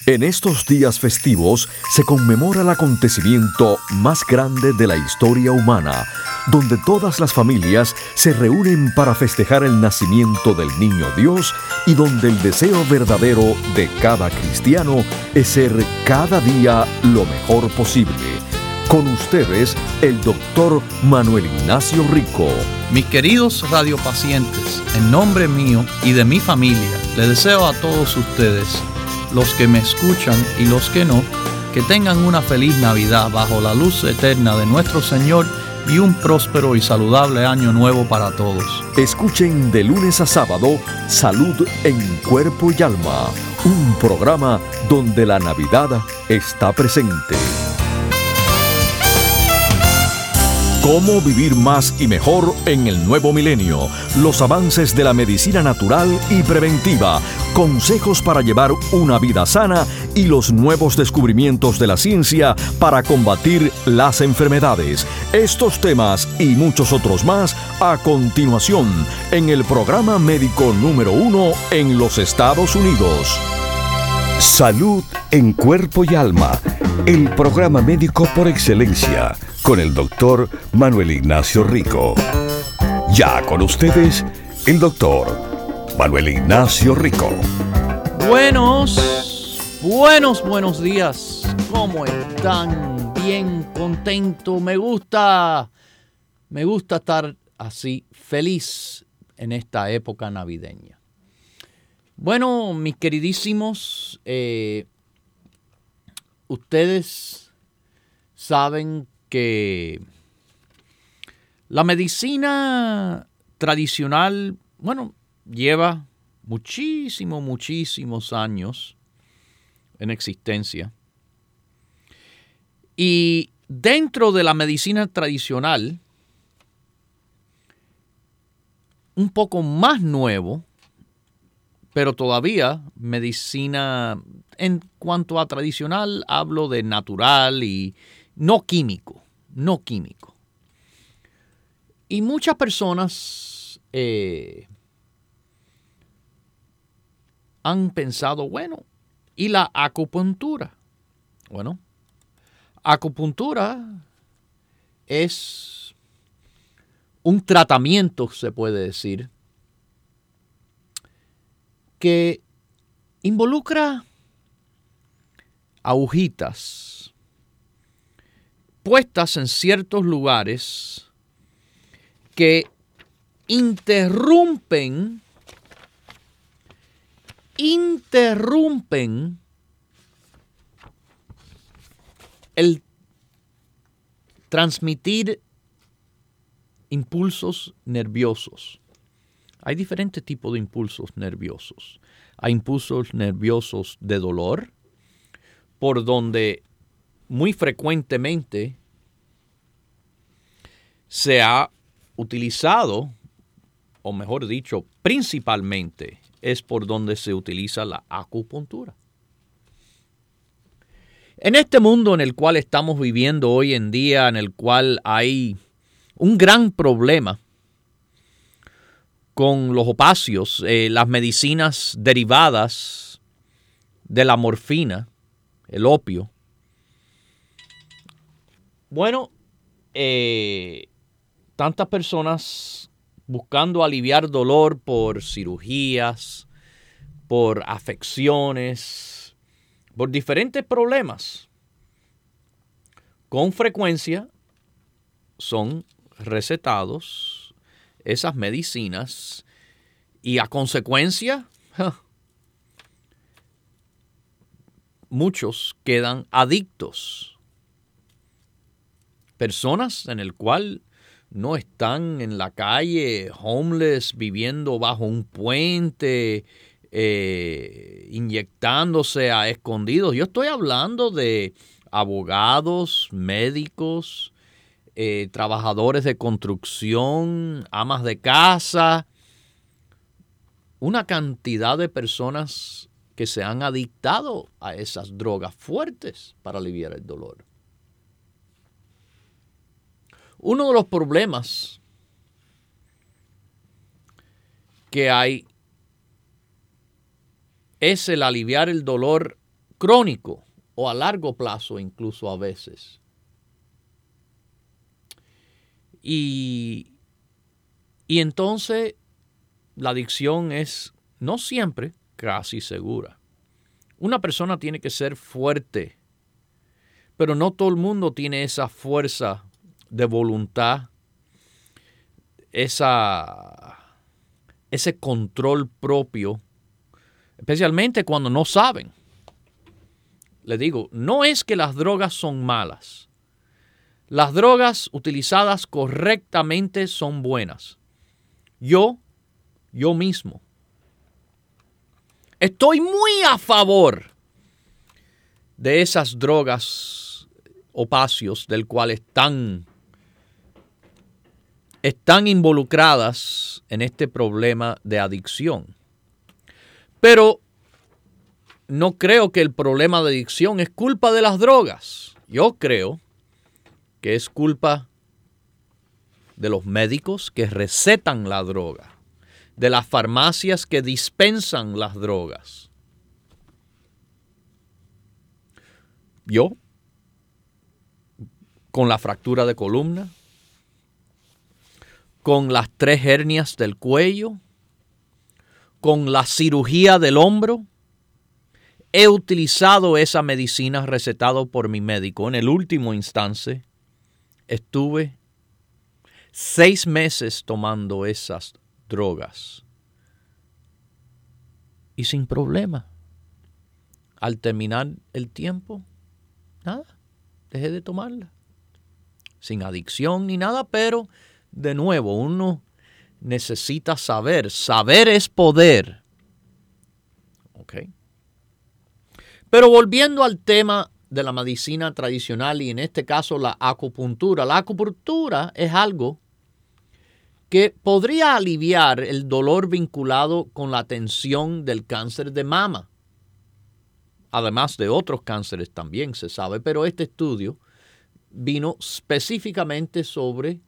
En estos días festivos se conmemora el acontecimiento más grande de la historia humana, donde todas las familias se reúnen para festejar el nacimiento del niño Dios y donde el deseo verdadero de cada cristiano es ser cada día lo mejor posible. Con ustedes, el doctor Manuel Ignacio Rico. Mis queridos radiopacientes, en nombre mío y de mi familia, les deseo a todos ustedes, los que me escuchan y los que no, que tengan una feliz Navidad bajo la luz eterna de nuestro Señor y un próspero y saludable año nuevo para todos. Escuchen de lunes a sábado Salud en Cuerpo y Alma, un programa donde la Navidad está presente. Cómo vivir más y mejor en el nuevo milenio. Los avances de la medicina natural y preventiva. Consejos para llevar una vida sana y los nuevos descubrimientos de la ciencia para combatir las enfermedades. Estos temas y muchos otros más a continuación en el programa médico número 1 en los Estados Unidos. Salud en Cuerpo y Alma, el programa médico por excelencia, con el doctor Manuel Ignacio Rico. Ya con ustedes, el doctor Manuel Ignacio Rico. Buenos días. ¿Cómo están? Bien, contento. Me gusta estar así, feliz en esta época navideña. Bueno, mis queridísimos, ustedes saben que la medicina tradicional, lleva muchísimos años en existencia. Y dentro de la medicina tradicional, un poco más nuevo, pero todavía medicina, en cuanto a tradicional, hablo de natural y no químico. Y muchas personas han pensado, ¿y la acupuntura? Bueno, acupuntura es un tratamiento, se puede decir, que involucra agujitas puestas en ciertos lugares que interrumpen el transmitir impulsos nerviosos. Hay diferentes tipos de impulsos nerviosos. Hay impulsos nerviosos de dolor, por donde muy frecuentemente se ha utilizado, o mejor dicho, principalmente es por donde se utiliza la acupuntura. En este mundo en el cual estamos viviendo hoy en día, en el cual hay un gran problema con los opiáceos, las medicinas derivadas de la morfina, el opio. Tantas personas buscando aliviar dolor por cirugías, por afecciones, por diferentes problemas, con frecuencia son recetados esas medicinas y a consecuencia muchos quedan adictos. Personas en el cual no están en la calle, homeless, viviendo bajo un puente, inyectándose a escondidos. Yo estoy hablando de abogados, médicos, trabajadores de construcción, amas de casa, una cantidad de personas que se han adictado a esas drogas fuertes para aliviar el dolor. Uno de los problemas que hay es el aliviar el dolor crónico o a largo plazo incluso a veces. Y entonces la adicción es no siempre, casi segura. Una persona tiene que ser fuerte, pero no todo el mundo tiene esa fuerza de voluntad, ese control propio, especialmente cuando no saben. Le digo, no es que las drogas son malas. Las drogas utilizadas correctamente son buenas. Yo mismo, estoy muy a favor de esas drogas opiáceos del cual están involucradas en este problema de adicción. Pero no creo que el problema de adicción es culpa de las drogas. Yo creo que es culpa de los médicos que recetan la droga, de las farmacias que dispensan las drogas. Yo, con la fractura de columna, con las 3 hernias del cuello, con la cirugía del hombro, he utilizado esa medicina recetada por mi médico. En el último instante, estuve 6 meses tomando esas drogas y sin problema. Al terminar el tiempo, nada, dejé de tomarla. Sin adicción ni nada, pero de nuevo, uno necesita saber. Saber es poder. ¿Ok? Pero volviendo al tema de la medicina tradicional y en este caso la acupuntura. La acupuntura es algo que podría aliviar el dolor vinculado con la atención del cáncer de mama. Además de otros cánceres también se sabe, pero este estudio vino específicamente sobre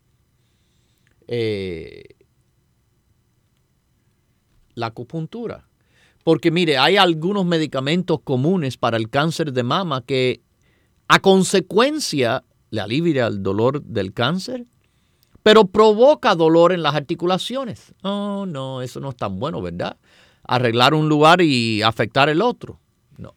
la acupuntura. Porque mire, hay algunos medicamentos comunes para el cáncer de mama que a consecuencia le alivia el dolor del cáncer, pero provoca dolor en las articulaciones. Oh, no, eso no es tan bueno, ¿verdad? Arreglar un lugar y afectar el otro. No.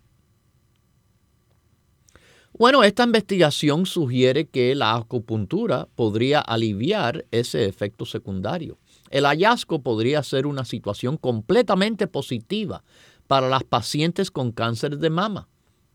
Bueno, esta investigación sugiere que la acupuntura podría aliviar ese efecto secundario. El hallazgo podría ser una situación completamente positiva para las pacientes con cáncer de mama.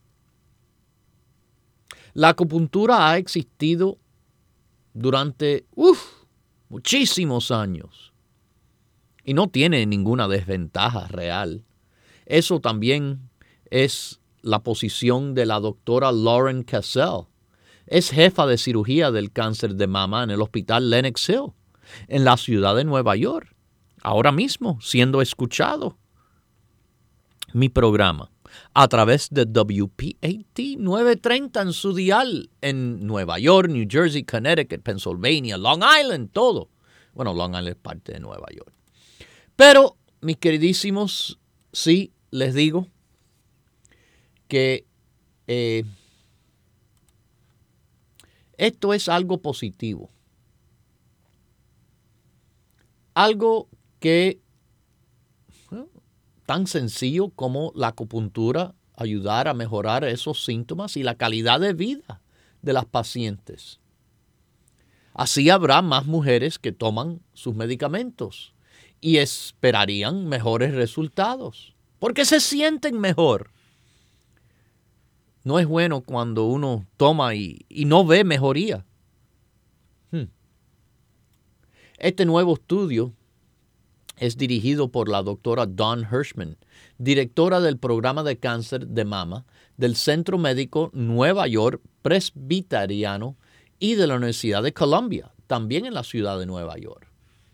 La acupuntura ha existido durante muchísimos años y no tiene ninguna desventaja real. Eso también es la posición de la doctora Lauren Cassell. Es jefa de cirugía del cáncer de mama en el hospital Lenox Hill, en la ciudad de Nueva York, ahora mismo siendo escuchado mi programa a través de WPAT 930 en su dial en Nueva York, New Jersey, Connecticut, Pennsylvania, Long Island, todo. Bueno, Long Island es parte de Nueva York. Pero, mis queridísimos, sí, les digo que esto es algo positivo. Algo que tan sencillo como la acupuntura ayudar a mejorar esos síntomas y la calidad de vida de las pacientes. Así habrá más mujeres que toman sus medicamentos y esperarían mejores resultados porque se sienten mejor. No es bueno cuando uno toma y no ve mejoría. Este nuevo estudio es dirigido por la doctora Dawn Hirschman, directora del programa de cáncer de mama del Centro Médico Nueva York Presbiteriano y de la Universidad de Columbia, también en la ciudad de Nueva York.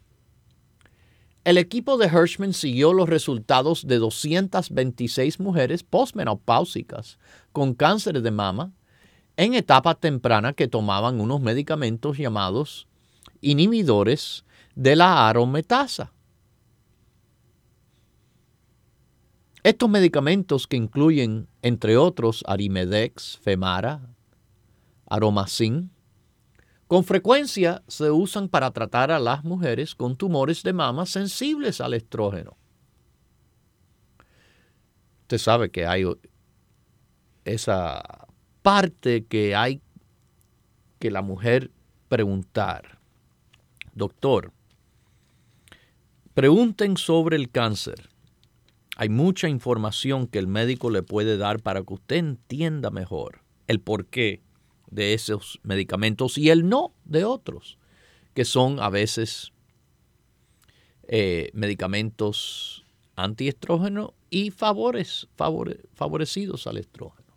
El equipo de Hirschman siguió los resultados de 226 mujeres posmenopáusicas con cáncer de mama en etapa temprana que tomaban unos medicamentos llamados inhibidores de la aromatasa. Estos medicamentos, que incluyen, entre otros, Arimidex, Femara, Aromacin, con frecuencia se usan para tratar a las mujeres con tumores de mama sensibles al estrógeno. Usted sabe que hay esa parte que hay que la mujer preguntar. Doctor, pregunten sobre el cáncer. Hay mucha información que el médico le puede dar para que usted entienda mejor el porqué de esos medicamentos y el no de otros, que son a veces medicamentos antiestrógeno y favorecidos al estrógeno.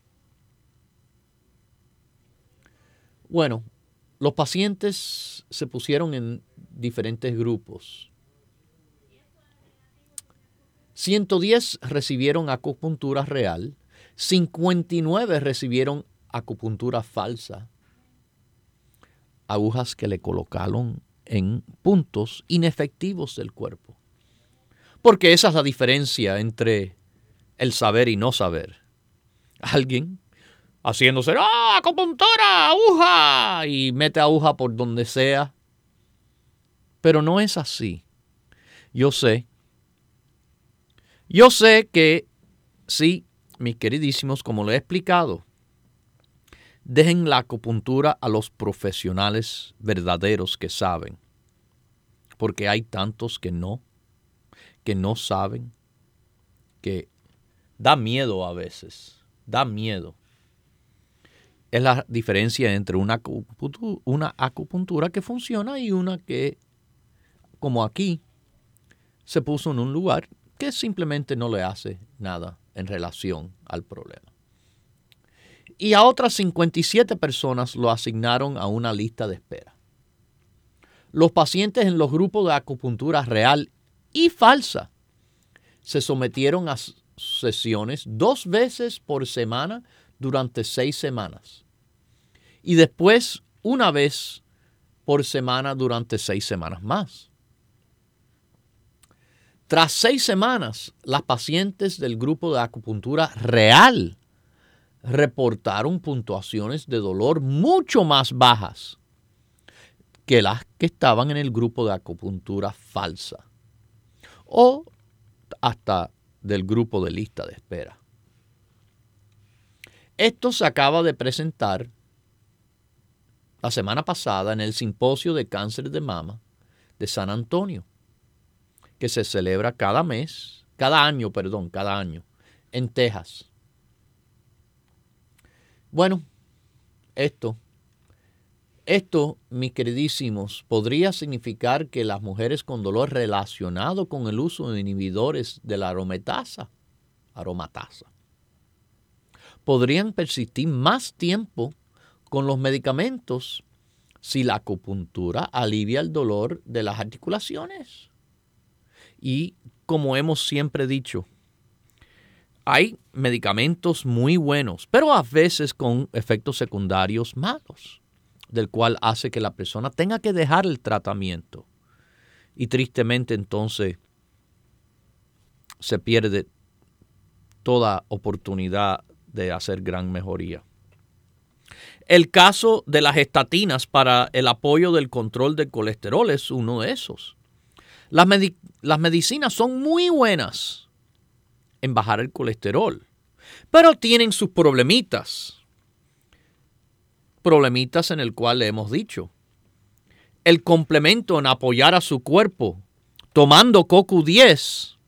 Bueno, los pacientes se pusieron en diferentes grupos. 110 recibieron acupuntura real, 59 recibieron acupuntura falsa, agujas que le colocaron en puntos inefectivos del cuerpo. Porque esa es la diferencia entre el saber y no saber. Alguien haciéndose acupuntura, aguja, y mete aguja por donde sea. Pero no es así. Yo sé que sí, mis queridísimos, como lo he explicado, dejen la acupuntura a los profesionales verdaderos que saben, porque hay tantos que no saben, que da miedo a veces, da miedo. Es la diferencia entre una acupuntura que funciona y una que, como aquí, se puso en un lugar que simplemente no le hace nada en relación al problema. Y a otras 57 personas lo asignaron a una lista de espera. Los pacientes en los grupos de acupuntura real y falsa se sometieron a sesiones 2 veces por semana durante 6 semanas. Y después 1 vez por semana durante 6 semanas más. Tras 6 semanas, las pacientes del grupo de acupuntura real reportaron puntuaciones de dolor mucho más bajas que las que estaban en el grupo de acupuntura falsa o hasta del grupo de lista de espera. Esto se acaba de presentar la semana pasada en el Simposio de Cáncer de Mama de San Antonio, que se celebra cada año en Texas. Bueno, esto, mis queridísimos, podría significar que las mujeres con dolor relacionado con el uso de inhibidores de la aromatasa, podrían persistir más tiempo con los medicamentos si la acupuntura alivia el dolor de las articulaciones. Y como hemos siempre dicho, hay medicamentos muy buenos, pero a veces con efectos secundarios malos, del cual hace que la persona tenga que dejar el tratamiento. Y tristemente entonces se pierde toda oportunidad de hacer gran mejoría. El caso de las estatinas para el apoyo del control del colesterol es uno de esos. Las medicinas son muy buenas en bajar el colesterol, pero tienen sus problemitas en el cual le hemos dicho. El complemento en apoyar a su cuerpo tomando CoQ10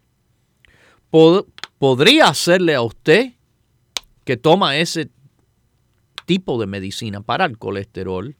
podría hacerle a usted que toma ese tipo de medicina para el colesterol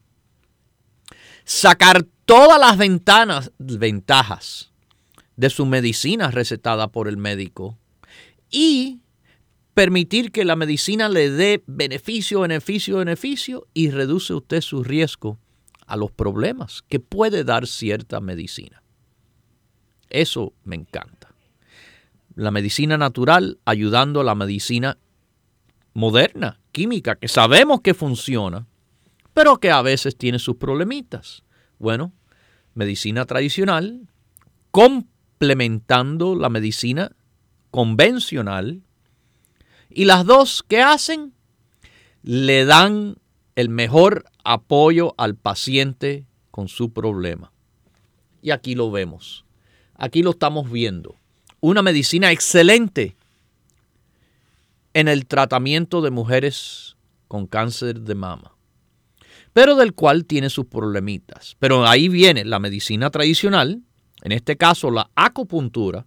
sacar todas las ventajas de su medicina recetada por el médico y permitir que la medicina le dé beneficio y reduce usted su riesgo a los problemas que puede dar cierta medicina. Eso me encanta. La medicina natural ayudando a la medicina moderna, química, que sabemos que funciona, pero que a veces tiene sus problemitas. Bueno, medicina tradicional complementando la medicina convencional. Y las dos, ¿qué hacen? Le dan el mejor apoyo al paciente con su problema. Y aquí lo vemos. Aquí lo estamos viendo. Una medicina excelente en el tratamiento de mujeres con cáncer de mama, pero del cual tiene sus problemitas. Pero ahí viene la medicina tradicional, en este caso la acupuntura,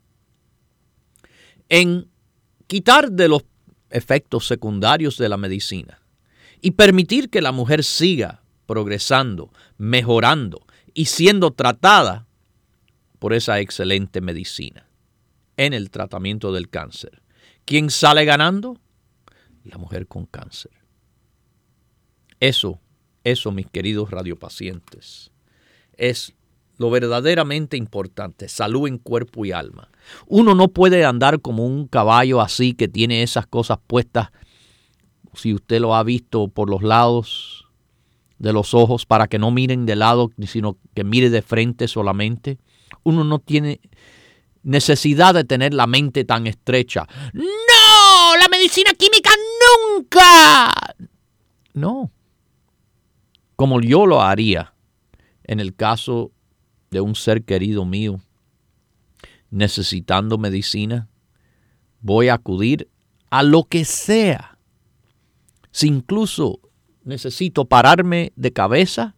en quitar de los efectos secundarios de la medicina y permitir que la mujer siga progresando, mejorando y siendo tratada por esa excelente medicina en el tratamiento del cáncer. ¿Quién sale ganando? La mujer con cáncer. Eso, mis queridos radiopacientes, es lo verdaderamente importante, salud en cuerpo y alma. Uno no puede andar como un caballo así que tiene esas cosas puestas, si usted lo ha visto, por los lados de los ojos, para que no miren de lado, sino que mire de frente solamente. Uno no tiene necesidad de tener la mente tan estrecha. ¡No! ¡La medicina química nunca! No. Como yo lo haría en el caso de un ser querido mío necesitando medicina, voy a acudir a lo que sea. Si incluso necesito pararme de cabeza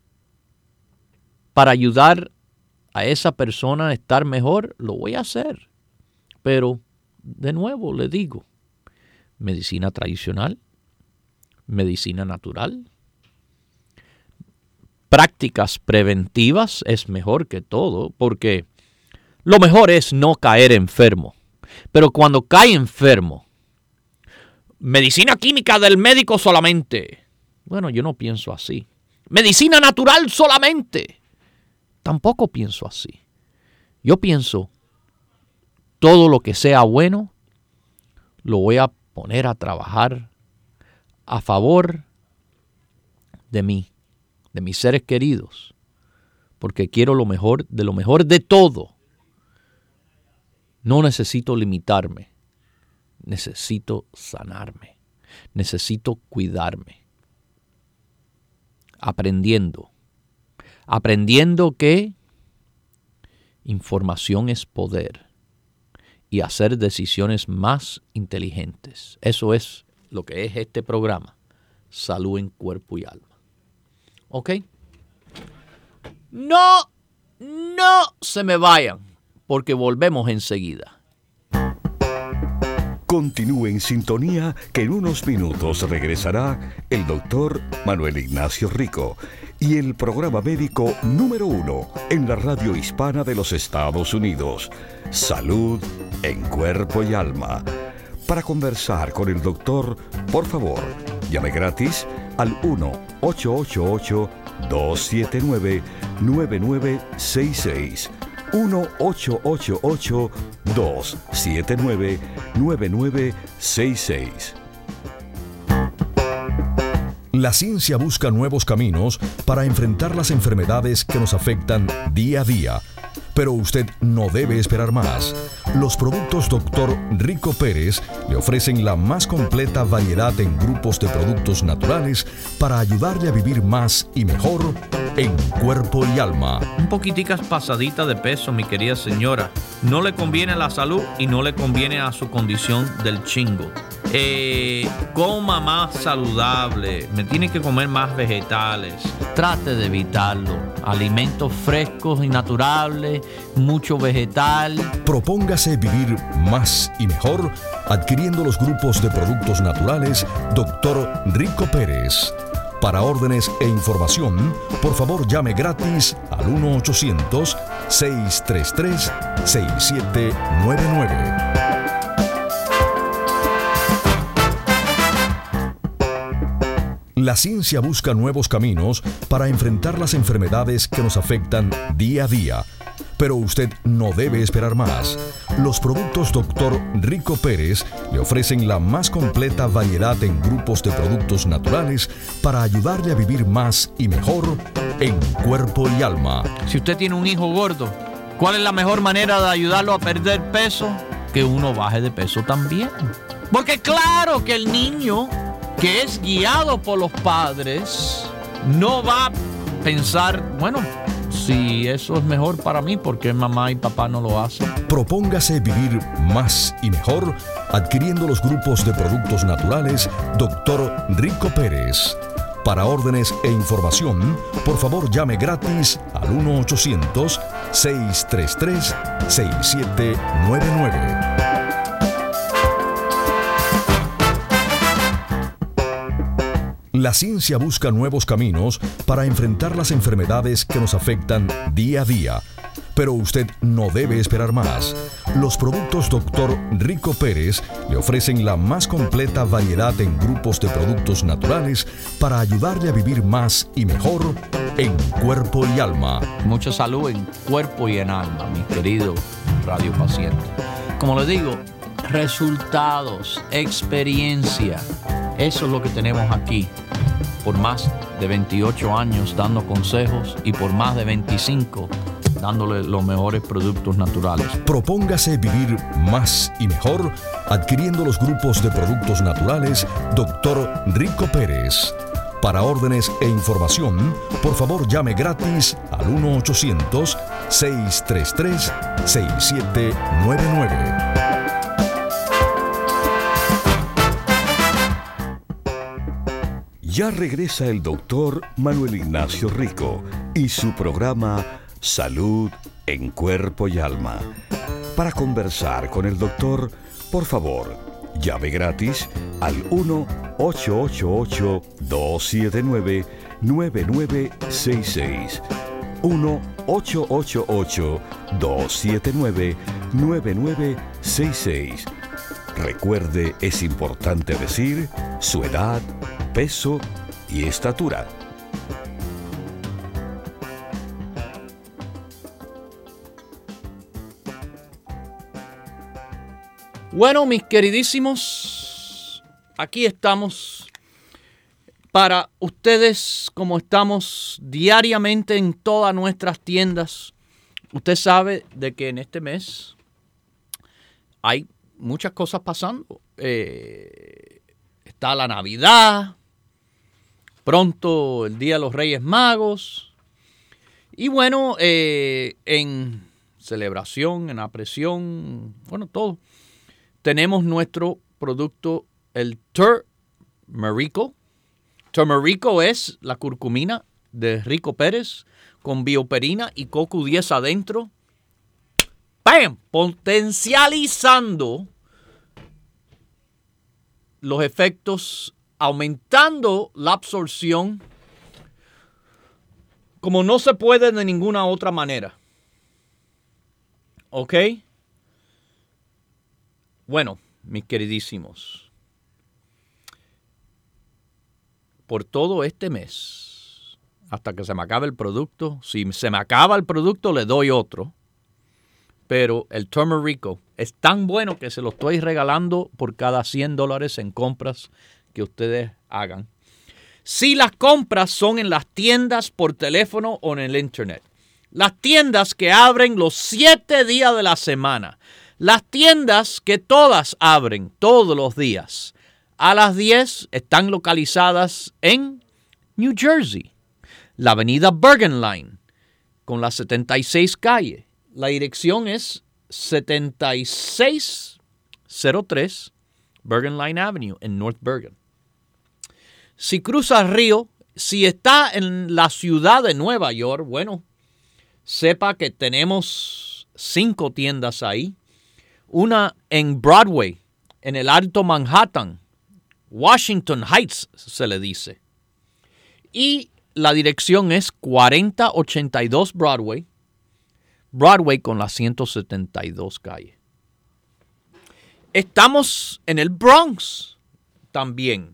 para ayudar a esa persona a estar mejor, lo voy a hacer. Pero, de nuevo, le digo, medicina tradicional, medicina natural, prácticas preventivas es mejor que todo, porque lo mejor es no caer enfermo. Pero cuando cae enfermo, medicina química del médico solamente. Bueno, yo no pienso así. Medicina natural solamente. Tampoco pienso así. Yo pienso, todo lo que sea bueno, lo voy a poner a trabajar a favor de mí, de mis seres queridos, porque quiero lo mejor de todo. No necesito limitarme, necesito sanarme, necesito cuidarme, aprendiendo que información es poder y hacer decisiones más inteligentes. Eso es lo que es este programa, Salud en Cuerpo y Alma. ¿Ok? No se me vayan, porque volvemos enseguida. Continúe en sintonía, que en unos minutos regresará el doctor Manuel Ignacio Rico y el programa médico número 1 en la radio hispana de los Estados Unidos, Salud en Cuerpo y Alma. Para conversar con el doctor, por favor, llame gratis al 1-888-279-9966. 1-888-279-9966. La ciencia busca nuevos caminos para enfrentar las enfermedades que nos afectan día a día. Pero usted no debe esperar más. Los productos Dr. Rico Pérez le ofrecen la más completa variedad en grupos de productos naturales para ayudarle a vivir más y mejor en cuerpo y alma. Un poquiticas pasadita de peso, mi querida señora. No le conviene a la salud y no le conviene a su condición del chingo. Coma más saludable, me tiene que comer más vegetales. Trate de evitarlo. Alimentos frescos y naturales, mucho vegetal. Propóngase vivir más y mejor adquiriendo los grupos de productos naturales Dr. Rico Pérez. Para órdenes e información, por favor llame gratis al 1-800-633-6799. La ciencia busca nuevos caminos para enfrentar las enfermedades que nos afectan día a día. Pero usted no debe esperar más. Los productos Dr. Rico Pérez le ofrecen la más completa variedad en grupos de productos naturales para ayudarle a vivir más y mejor en cuerpo y alma. Si usted tiene un hijo gordo, ¿cuál es la mejor manera de ayudarlo a perder peso? que uno baje de peso también. Porque claro que el niño que es guiado por los padres no va a pensar, bueno, si eso es mejor para mí, ¿por qué mamá y papá no lo hacen? Propóngase vivir más y mejor adquiriendo los grupos de productos naturales Dr. Rico Pérez. Para órdenes e información, por favor llame gratis al 1-800-633-6799. La ciencia busca nuevos caminos para enfrentar las enfermedades que nos afectan día a día. Pero usted no debe esperar más. Los productos Dr. Rico Pérez le ofrecen la más completa variedad en grupos de productos naturales para ayudarle a vivir más y mejor en cuerpo y alma. Mucha salud en cuerpo y en alma, mi querido radio paciente. Como les digo, resultados, experiencia, eso es lo que tenemos aquí. Por más de 28 años dando consejos y por más de 25 dándole los mejores productos naturales. Propóngase vivir más y mejor adquiriendo los grupos de productos naturales Dr. Rico Pérez. Para órdenes e información, por favor llame gratis al 1-800-633-6799. Ya regresa el doctor Manuel Ignacio Rico y su programa Salud en Cuerpo y Alma. Para conversar con el doctor, por favor, llame gratis al 1-888-279-9966. 1-888-279-9966. Recuerde, es importante decir su edad, peso y estatura. Bueno, mis queridísimos, aquí estamos para ustedes, como estamos diariamente en todas nuestras tiendas. Usted sabe de que en este mes hay muchas cosas pasando. Está la Navidad, pronto el Día de los Reyes Magos. Y bueno, en celebración, en apreciación, bueno, todo. Tenemos nuestro producto, el Turmerico. Turmerico es la curcumina de Rico Pérez con bioperina y CoQ10 adentro. ¡Bam! Potencializando los efectos, aumentando la absorción como no se puede de ninguna otra manera. ¿Ok? Bueno, mis queridísimos, por todo este mes, hasta que se me acabe el producto, si se me acaba el producto le doy otro, pero el Turmerico es tan bueno que se lo estoy regalando por cada $100 en compras que ustedes hagan. Si las compras son en las tiendas por teléfono o en el internet. Las tiendas que abren los 7 días de la semana. Las tiendas que todas abren todos los días a las 10 están localizadas en New Jersey. La avenida Bergen Line con la 76 calle. La dirección es 7603 Bergen Line Avenue en North Bergen. Si cruza el río, si está en la ciudad de Nueva York, bueno, sepa que tenemos 5 tiendas ahí. Una en Broadway, en el Alto Manhattan, Washington Heights se le dice. Y la dirección es 4082 Broadway con la 172 calle. Estamos en el Bronx también,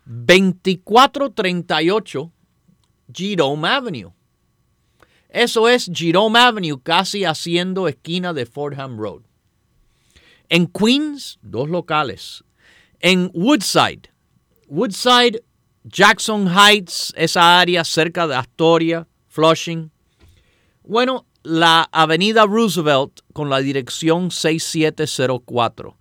2438 Jerome Avenue. Eso es Jerome Avenue, casi haciendo esquina de Fordham Road. En Queens, 2 locales. En Woodside, Jackson Heights, esa área cerca de Astoria, Flushing. Bueno, la avenida Roosevelt con la dirección 6704.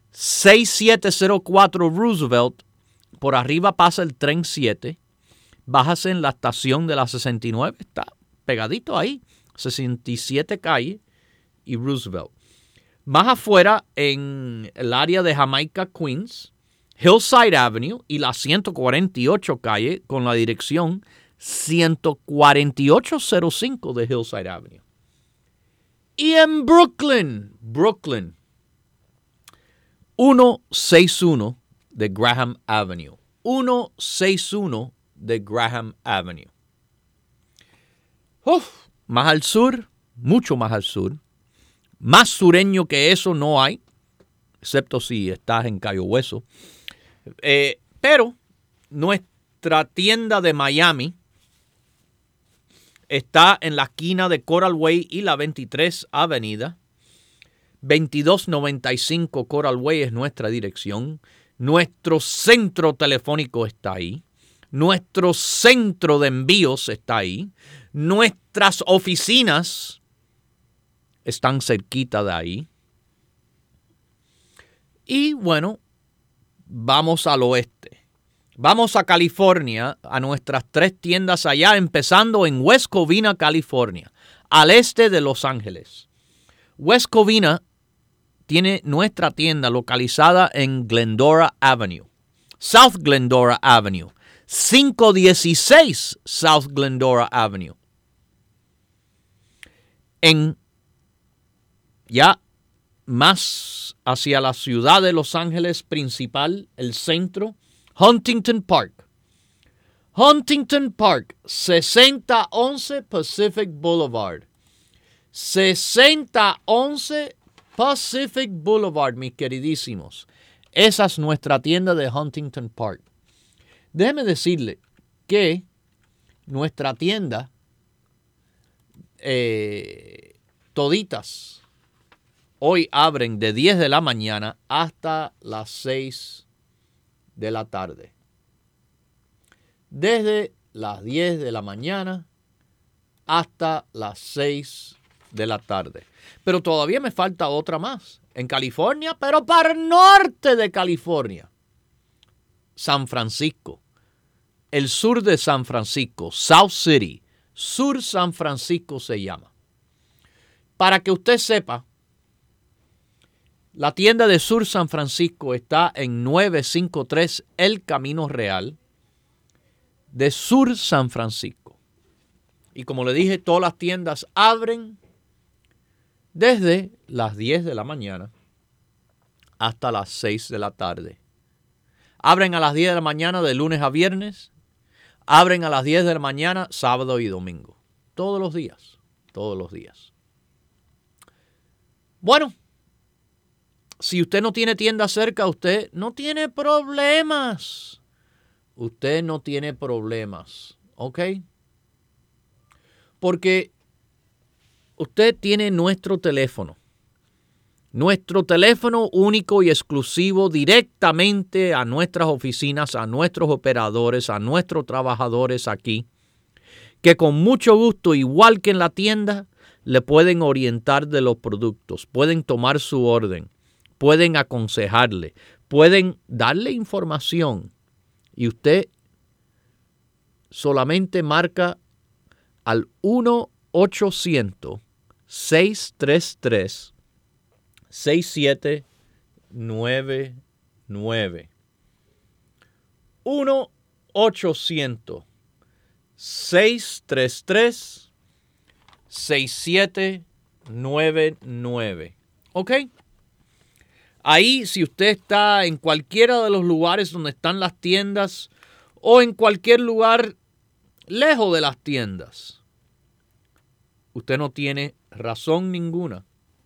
6704 Roosevelt, por arriba pasa el tren 7, bájase en la estación de la 69, está pegadito ahí, 67 calle y Roosevelt. Más afuera, en el área de Jamaica, Queens, Hillside Avenue y la 148 calle con la dirección 14805 de Hillside Avenue. Y en Brooklyn, 161 de Graham Avenue. 161 de Graham Avenue. Más al sur, mucho más al sur. Más sureño que eso no hay, excepto si estás en Cayo Hueso. Pero nuestra tienda de Miami está en la esquina de Coral Way y la 23 Avenida. 2295 Coral Way es nuestra dirección. Nuestro centro telefónico está ahí. Nuestro centro de envíos está ahí. Nuestras oficinas están cerquita de ahí. Y bueno, vamos al oeste. Vamos a California, a nuestras 3 tiendas allá, empezando en West Covina, California, al este de Los Ángeles. West Covina tiene nuestra tienda localizada en Glendora Avenue, South Glendora Avenue, 516 South Glendora Avenue. En ya más hacia la ciudad de Los Ángeles principal, el centro, Huntington Park. Huntington Park, 6011 Pacific Boulevard. 6011 Pacific Boulevard, mis queridísimos. Esa es nuestra tienda de Huntington Park. Déjeme decirle que nuestra tienda, toditas, hoy abren de 10 de la mañana hasta las 6 de la tarde. Desde las 10 de la mañana hasta las 6 de la tarde. Pero todavía me falta otra más. En California, pero para el norte de California. San Francisco. El sur de San Francisco. South City. Sur San Francisco se llama. Para que usted sepa, la tienda de Sur San Francisco está en 953 El Camino Real de Sur San Francisco. Y como le dije, todas las tiendas abren desde las 10 de la mañana hasta las 6 de la tarde. Abren a las 10 de la mañana de lunes a viernes. Abren a las 10 de la mañana sábado y domingo. Todos los días. Todos los días. Bueno. Si usted no tiene tienda cerca, usted no tiene problemas. Usted no tiene problemas, ¿ok? Porque usted tiene nuestro teléfono. Nuestro teléfono único y exclusivo directamente a nuestras oficinas, a nuestros operadores, a nuestros trabajadores aquí, que con mucho gusto, igual que en la tienda, le pueden orientar de los productos, pueden tomar su orden. Pueden aconsejarle, pueden darle información y usted solamente marca al 1-800-633-6799. 1-800-633-6799. ¿Ok? Ahí, si usted está en cualquiera de los lugares donde están las tiendas o en cualquier lugar lejos de las tiendas, usted no tiene razón ninguna,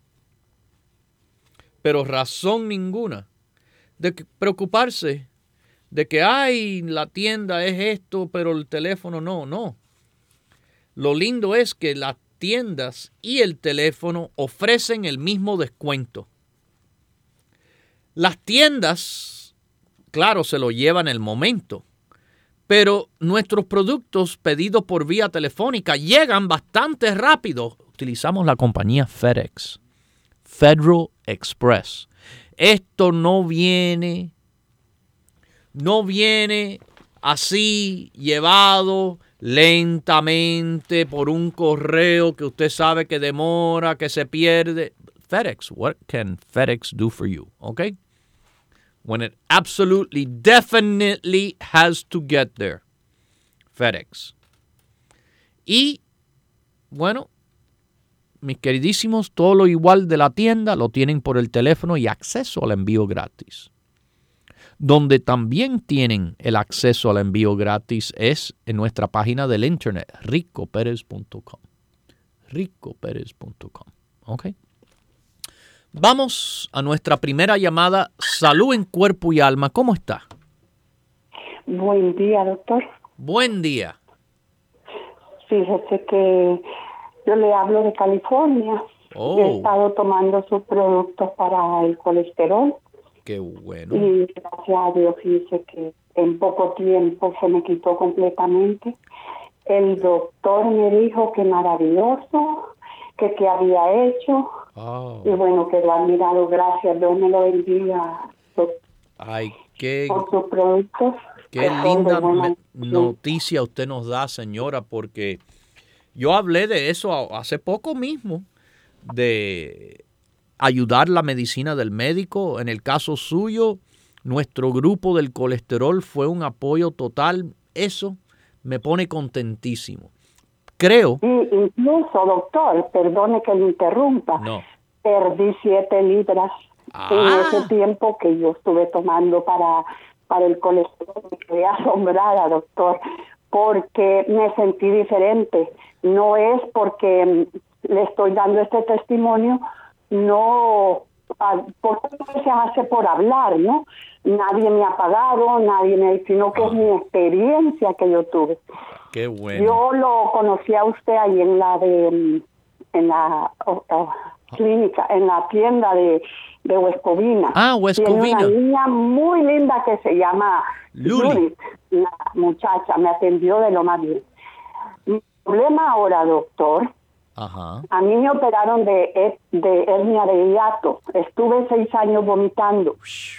pero razón ninguna de preocuparse de que, ay, la tienda es esto, pero el teléfono no. Lo lindo es que las tiendas y el teléfono ofrecen el mismo descuento. Las tiendas, claro, se lo llevan el momento, Pero nuestros productos pedidos por vía telefónica llegan bastante rápido. Utilizamos la compañía FedEx, Federal Express. Esto no viene así llevado lentamente por un correo que usted sabe que demora, que se pierde. FedEx, what can FedEx do for you? Okay? When it absolutely, definitely has to get there. FedEx. Y, bueno, mis queridísimos, todo lo igual de la tienda lo tienen por el teléfono y acceso al envío gratis. Donde también tienen el acceso al envío gratis es en nuestra página del internet, ricoperez.com. ricoperez.com. ¿Ok? Vamos a nuestra primera llamada. Salud en cuerpo y alma. ¿Cómo está? Buen día, doctor. Buen día. Fíjese que yo le hablo de California. Oh. He estado tomando sus productos para el colesterol. Qué bueno. Y gracias a Dios, fíjese que en poco tiempo se me quitó completamente. El doctor me dijo que maravilloso, que qué había hecho. Oh. Y bueno, que lo han mirado, gracias. Dios me lo bendiga. Ay, por sus productos. Qué linda noticia usted nos da, señora, porque yo hablé de eso hace poco mismo, de ayudar la medicina del médico. En el caso suyo, nuestro grupo del colesterol fue un apoyo total. Eso me pone contentísimo. Creo. Y incluso, doctor, perdone que le interrumpa. No. Perdí 7 libras en ese tiempo que yo estuve tomando para el colesterol. Me quedé asombrada, doctor, porque me sentí diferente. No es porque le estoy dando este testimonio, no, porque se hace por hablar, ¿no? Nadie me ha pagado, sino que es mi experiencia que yo tuve. Qué bueno. Yo lo conocí a usted ahí en la clínica, en la tienda de Huescovina. Huescovina. Tiene una niña muy linda que se llama Luli. La muchacha me atendió de lo más bien. Mi problema ahora, doctor, a mí me operaron de hernia de hiato. Estuve 6 años vomitando.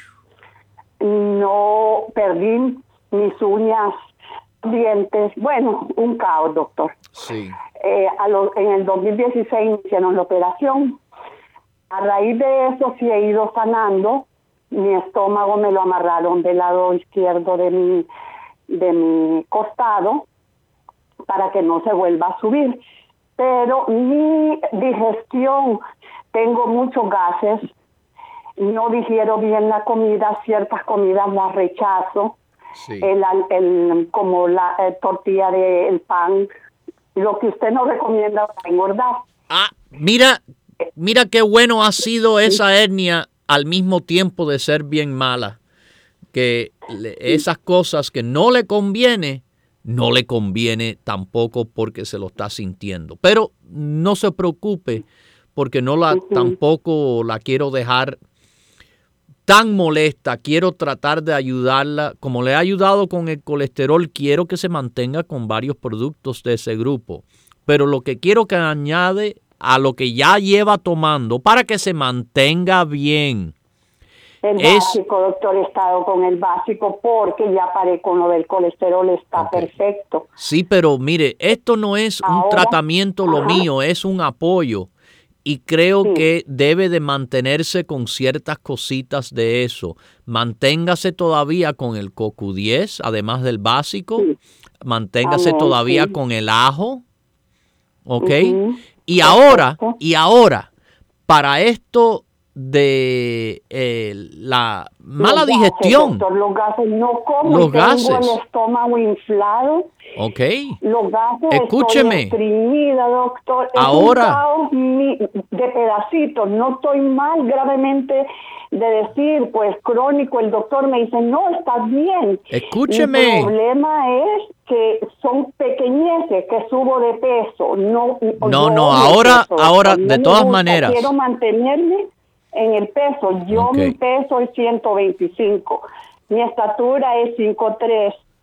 No perdí mis uñas, dientes, bueno, un caos, doctor. Sí. En el 2016 hicieron la operación. A raíz de eso sí he ido sanando. Mi estómago me lo amarraron del lado izquierdo de mi costado para que no se vuelva a subir. Pero mi digestión, tengo muchos gases, no digiero bien la comida, ciertas comidas las rechazo. Sí. Como la tortilla del pan, lo que usted no recomienda para engordar. Mira qué bueno ha sido esa hernia al mismo tiempo de ser bien mala. Que esas cosas que no le conviene tampoco porque se lo está sintiendo. Pero no se preocupe porque tampoco la quiero dejar tan molesta. Quiero tratar de ayudarla. Como le he ayudado con el colesterol, quiero que se mantenga con varios productos de ese grupo. Pero lo que quiero que añade a lo que ya lleva tomando para que se mantenga bien. El básico, doctor, he estado con el básico porque ya paré con lo del colesterol, está perfecto. Sí, pero mire, esto no es un tratamiento lo mío, es un apoyo. Y creo que debe de mantenerse con ciertas cositas de eso. Manténgase todavía con el CoQ10, además del básico. Manténgase todavía con el ajo. ¿Ok? Y ahora, para esto de la mala digestión. Doctor, los gases, no como, tengo el estómago inflado. Ok. Los gases, escúcheme. Estoy estreñida, doctor. Ahora. De pedacitos, no estoy mal gravemente de decir, pues crónico. El doctor me dice, no, estás bien. Escúcheme. El problema es que son pequeñeces, que subo de peso. Ahora, de todas maneras. Quiero mantenerme en el peso. Mi peso es 125. Mi estatura es 5'3".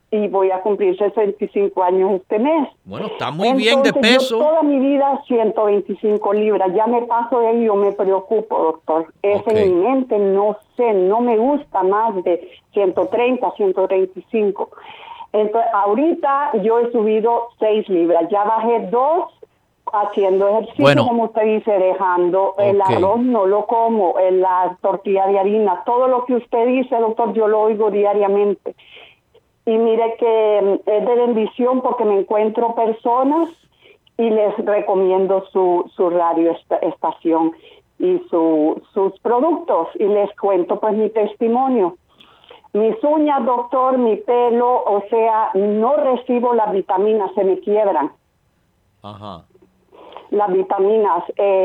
y voy a cumplir 65 años este mes. Bueno, está muy bien de Entonces, peso. Yo toda mi vida 125 libras, ya me paso de ahí, yo me preocupo, doctor. Es Ok. en mi mente, no sé, no me gusta más de 130, 135. Entonces, ahorita yo he subido 6 libras, ya bajé 2 haciendo ejercicio, Bueno. como usted dice, dejando el Ok. arroz, no lo como, la tortilla de harina, todo lo que usted dice, doctor, yo lo oigo diariamente. Y mire que es de bendición porque me encuentro personas y les recomiendo su radio estación y sus productos y les cuento pues mi testimonio. Mis uñas, doctor, mi pelo, o sea, no recibo las vitaminas, se me quiebran Ajá. las vitaminas.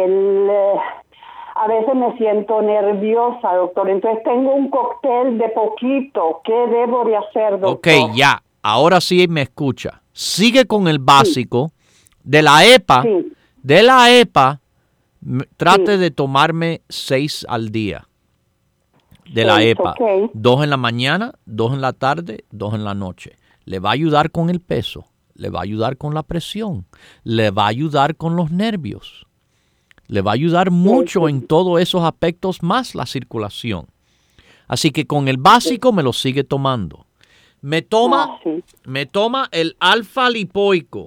A veces me siento nerviosa, doctor. Entonces tengo un cóctel de poquito. ¿Qué debo de hacer, doctor? Ok, ya. Ahora sí me escucha. Sigue con el básico de la EPA. Sí. De la EPA, trate Sí. de tomarme 6 al día. De la 6, EPA. ok. 2 en la mañana, 2 en la tarde, 2 en la noche. Le va a ayudar con el peso. Le va a ayudar con la presión. Le va a ayudar con los nervios. Le va a ayudar mucho en todos esos aspectos, más la circulación. Así que con el básico me lo sigue tomando. Me toma el alfa lipoico.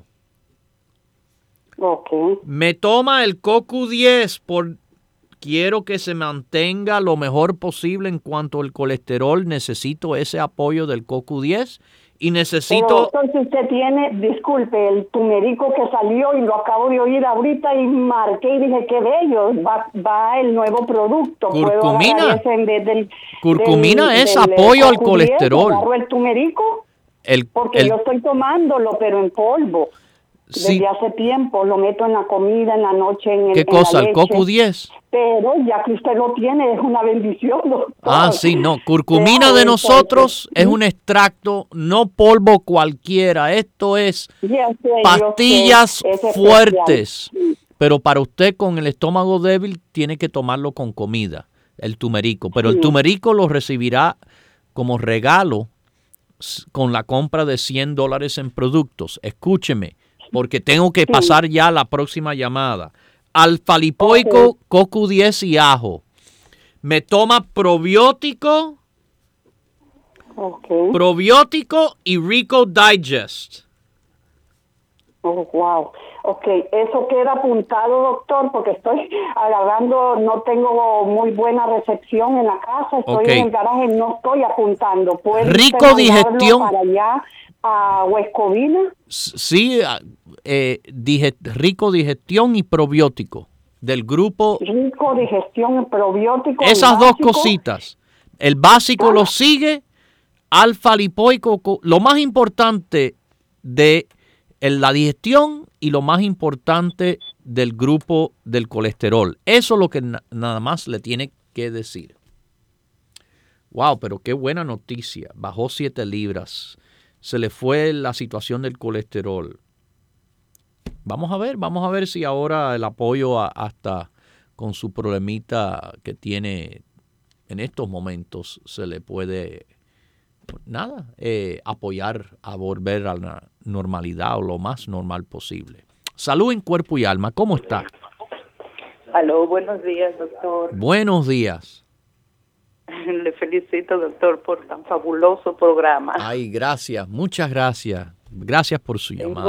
Ok. Me toma el CoQ10 quiero que se mantenga lo mejor posible en cuanto al colesterol. Necesito ese apoyo del CoQ10 y necesito... Pero entonces usted tiene, disculpe, el turmerico que salió y lo acabo de oír ahorita y marqué y dije, qué bello, va el nuevo producto. Curcumina. ¿Puedo agarrar ese en vez del... Curcumina es del apoyo al CoQ10? colesterol. ¿Agarro el turmerico? Porque yo estoy tomándolo, pero en polvo. Sí. Desde hace tiempo lo meto en la comida, en la noche, ¿Qué cosa? ¿El CoQ10? Pero ya que usted lo tiene, es una bendición, doctor. Ah, sí, no. Curcumina de nosotros es un extracto, no polvo cualquiera. Esto es pastillas fuertes. Pero para usted con el estómago débil tiene que tomarlo con comida, el turmerico. Pero el turmerico lo recibirá como regalo con la compra de $100 en productos. Escúcheme, porque tengo que pasar ya a la próxima llamada. Alfa lipoico, CoQ10 y ajo. Me toma probiótico, probiótico y Rico Digest. Oh, wow. Ok, eso queda apuntado, doctor, porque estoy agarrando, no tengo muy buena recepción en la casa, estoy en el garaje, no estoy apuntando. ¿Puede Rico Digestión para allá a Huescovina? Sí, Rico Digestión y probiótico del grupo. Rico Digestión y probiótico. Esas dos cositas. El básico lo sigue, alfa lipoico, lo más importante de la digestión y lo más importante del grupo del colesterol. Eso es lo que nada más le tiene que decir. Wow, pero qué buena noticia. Bajó 7 libras. Se le fue la situación del colesterol. Vamos a ver si ahora el apoyo hasta con su problemita que tiene en estos momentos se le puede, apoyar a volver a la normalidad o lo más normal posible. Salud en cuerpo y alma, ¿cómo está? Aló, buenos días, doctor. Buenos días. Le felicito, doctor, por tan fabuloso programa. Ay, gracias, muchas gracias. Gracias por su llamada.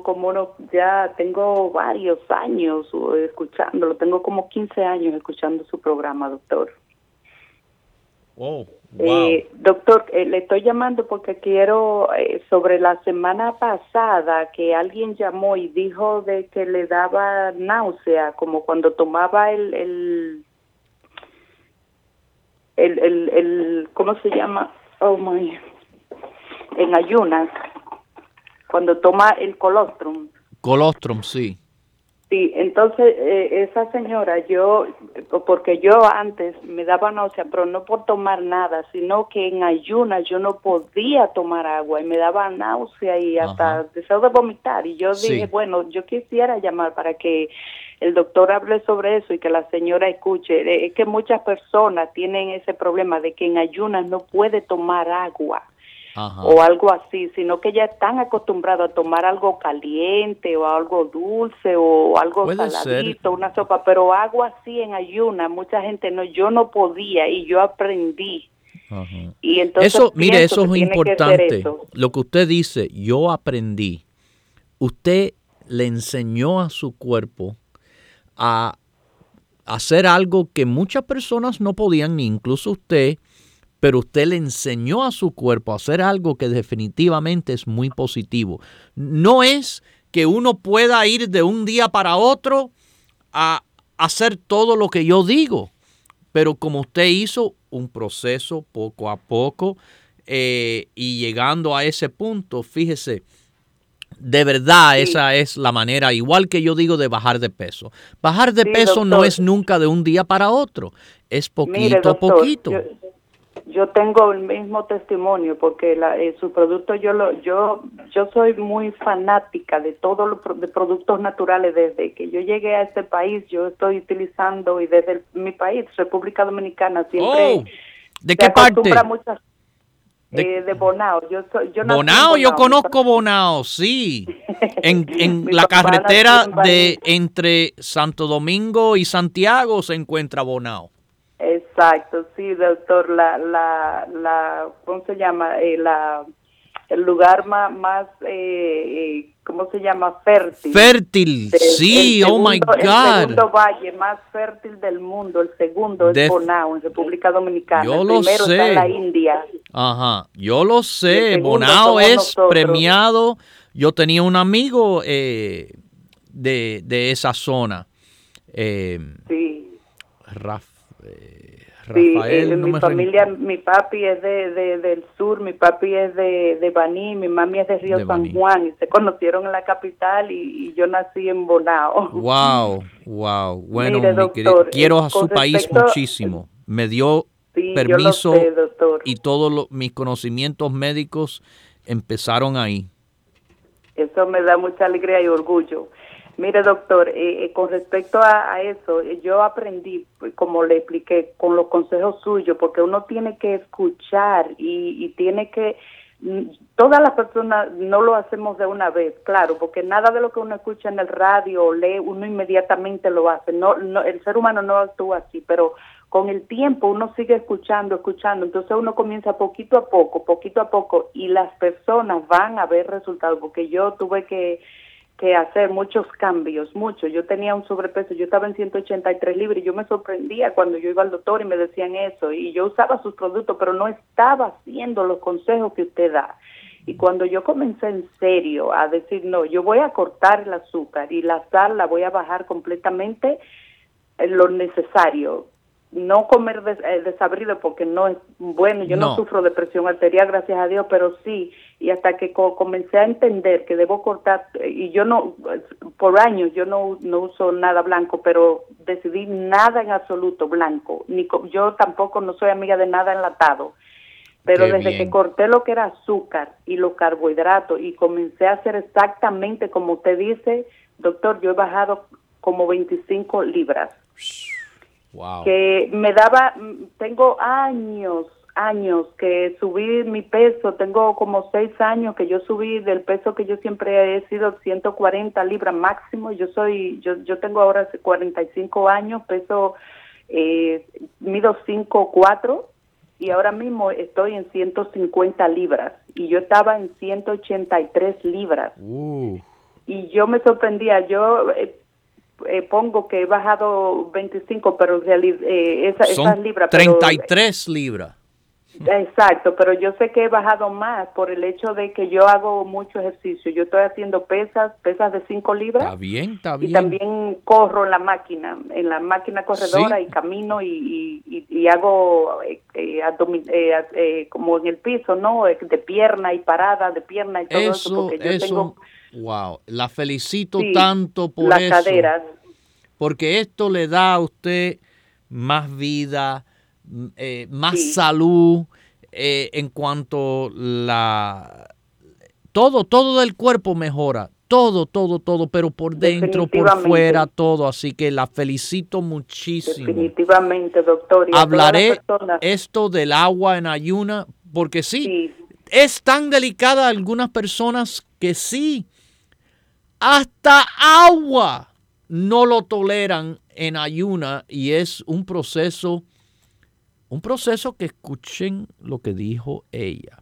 Tengo varios años escuchándolo, tengo como 15 años escuchando su programa, doctor. Oh, wow. Doctor, le estoy llamando porque quiero, sobre la semana pasada que alguien llamó y dijo de que le daba náusea, como cuando tomaba el ¿cómo se llama? Oh my, en ayunas, cuando toma el colostrum. Colostrum, sí. Sí, entonces esa señora, porque yo antes me daba náusea, pero no por tomar nada, sino que en ayunas yo no podía tomar agua y me daba náusea y hasta deseo de vomitar. Y yo dije, bueno, yo quisiera llamar para que el doctor hable sobre eso y que la señora escuche. Es que muchas personas tienen ese problema de que en ayunas no puede tomar agua. o algo así, sino que ya están acostumbrados a tomar algo caliente o algo dulce o algo saladito, una sopa, pero agua así en ayuna, mucha gente no, yo no podía y yo aprendí. Y entonces eso es importante. Lo que usted dice, yo aprendí. Usted le enseñó a su cuerpo a hacer algo que muchas personas no podían, ni incluso usted, pero usted le enseñó a su cuerpo a hacer algo que definitivamente es muy positivo. No es que uno pueda ir de un día para otro a hacer todo lo que yo digo, pero como usted hizo un proceso poco a poco y llegando a ese punto, fíjese, de verdad esa es la manera, igual que yo digo de bajar de peso. Bajar de peso doctor, no es nunca de un día para otro, es poquito a poquito. Yo tengo el mismo testimonio porque su producto yo soy muy fanática de todos los de productos naturales. Desde que yo llegué a este país yo estoy utilizando, y desde mi país, República Dominicana, siempre ¿de qué parte? De Bonao. Bonao, yo conozco Bonao, sí. En la carretera entre Santo Domingo y Santiago se encuentra Bonao. Exacto, sí, doctor, ¿cómo se llama? El lugar más ¿cómo se llama? Fértil, sí, oh my God. El segundo valle más fértil del mundo, el segundo es Bonao, en República Dominicana. Yo el lo primero sé. está en la India. Ajá, yo lo sé, Bonao es nosotros. Premiado. Yo tenía un amigo de esa zona. Sí. Rafael, sí, mi familia, mi papi es del sur, mi papi es de Baní, mi mami es de Río San Juan, y se conocieron en la capital y yo nací en Bonao. Wow. Bueno, mire, doctor, quiero a su país muchísimo. Me dio permiso, yo lo sé, doctor. Y todos mis conocimientos médicos empezaron ahí. Eso me da mucha alegría y orgullo. Mire, doctor, con respecto a eso, yo aprendí, como le expliqué, con los consejos suyos, porque uno tiene que escuchar y tiene que... Todas las personas no lo hacemos de una vez, claro, porque nada de lo que uno escucha en el radio o lee, uno inmediatamente lo hace. No, el ser humano no actúa así, pero con el tiempo uno sigue escuchando, entonces uno comienza poquito a poco, y las personas van a ver resultados, porque yo tuve que hacer muchos cambios, yo tenía un sobrepeso, yo estaba en 183 libras y yo me sorprendía cuando yo iba al doctor y me decían eso, y yo usaba sus productos, pero no estaba haciendo los consejos que usted da. Y cuando yo comencé en serio a decir, no, yo voy a cortar el azúcar y la sal la voy a bajar completamente lo necesario, no comer desabrido porque no es bueno, yo no sufro de presión arterial, gracias a Dios, pero sí, y hasta que comencé a entender que debo cortar, y yo no, por años yo no uso nada blanco, pero decidí nada en absoluto blanco, yo tampoco no soy amiga de nada enlatado, pero desde que corté lo que era azúcar y los carbohidratos y comencé a hacer exactamente como usted dice, doctor, yo he bajado como 25 libras. Wow. Que me tengo años que subí mi peso, tengo como 6 años que yo subí del peso que yo siempre he sido 140 libras máximo, yo tengo ahora 45 años, peso, mido 5'4", y ahora mismo estoy en 150 libras, y yo estaba en 183 libras, y yo me sorprendía, pongo que he bajado 25, pero en realidad esas libras... 33 libras. Exacto, pero yo sé que he bajado más por el hecho de que yo hago mucho ejercicio. Yo estoy haciendo pesas de 5 libras. Está bien. Y también corro en la máquina corredora, sí. Y camino y hago como en el piso, ¿no? De pierna y parada, de pierna y todo eso. Porque yo tengo... Wow, la felicito tanto por las eso. Las caderas. Porque esto le da a usted más vida, más salud, en cuanto todo del cuerpo mejora, todo, pero por dentro, por fuera, todo. Así que la felicito muchísimo. Definitivamente, doctor. Hablaré esto del agua en ayuna, porque sí. es tan delicada a algunas personas que sí, hasta agua no lo toleran en ayuna, y es un proceso que, escuchen lo que dijo ella,